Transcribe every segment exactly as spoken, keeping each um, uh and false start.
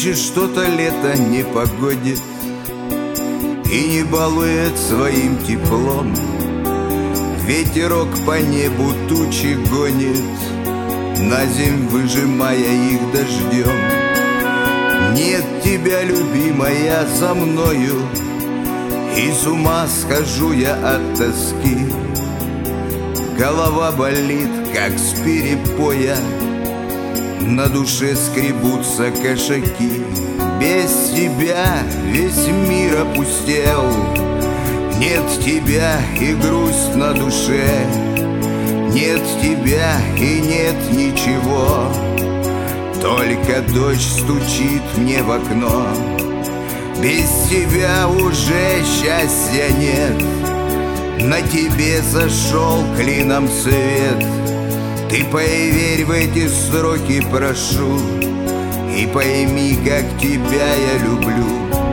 Нынче что-то лето не погодит и не балует своим теплом. Ветерок по небу тучи гонит, на земь выжимая их дождем. Нет тебя, любимая, за мною, и с ума схожу я от тоски. Голова болит, как с перепоя, на душе скребутся кошаки. Без тебя весь мир опустел, нет тебя и грусть на душе. Нет тебя и нет ничего, только дождь стучит мне в окно. Без тебя уже счастья нет, на тебе зашел клином свет. Ты поверь в эти строки, прошу, и пойми, как тебя я люблю.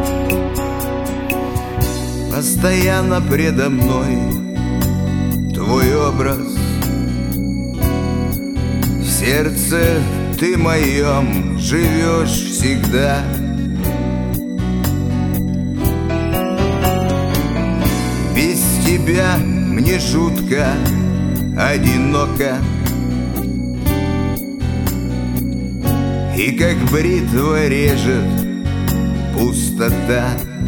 Постоянно предо мной твой образ, в сердце ты моем живешь всегда. Без тебя мне жутко, одиноко, и как бритва режет пустота.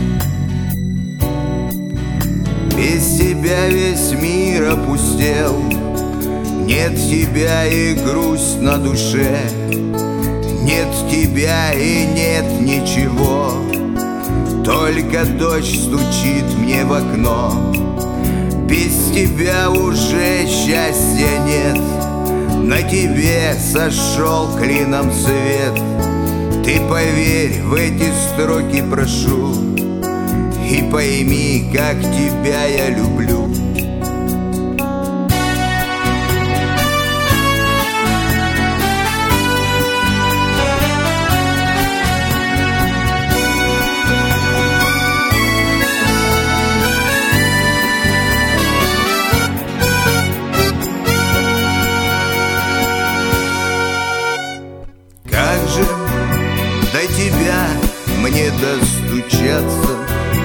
Без тебя весь мир опустел, нет тебя и грусть на душе. Нет тебя и нет ничего, только дождь стучит мне в окно. Без тебя уже счастья нет, на тебе сошел клином свет. Ты поверь в эти строки, прошу, и пойми, как тебя я люблю. Как же до тебя мне достучаться?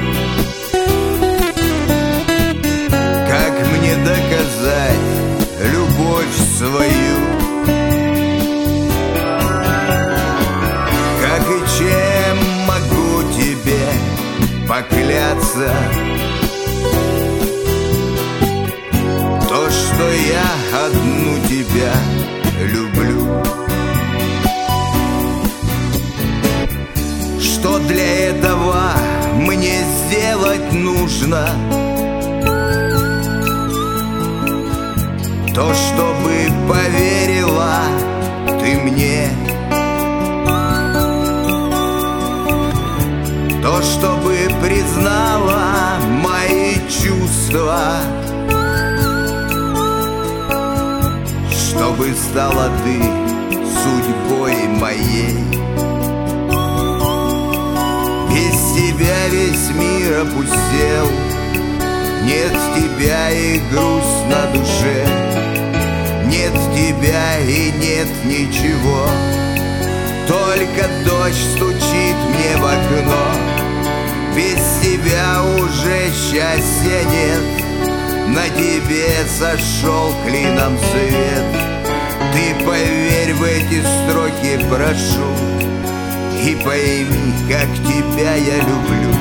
Как мне доказать любовь свою? Как и чем могу тебе покляться? То, что я одну тебя люблю. Что для этого мне сделать нужно? То, чтобы поверила ты мне, то, чтобы признала мои чувства, чтобы стала ты судьбой моей. Без тебя весь мир опустел, нет тебя и грусть на душе. Нет тебя и нет ничего, только дождь стучит мне в окно. Без тебя уже счастья нет, на тебе сошел клином свет. Ты поверь в эти строки, прошу, и пойми, как тебя я люблю.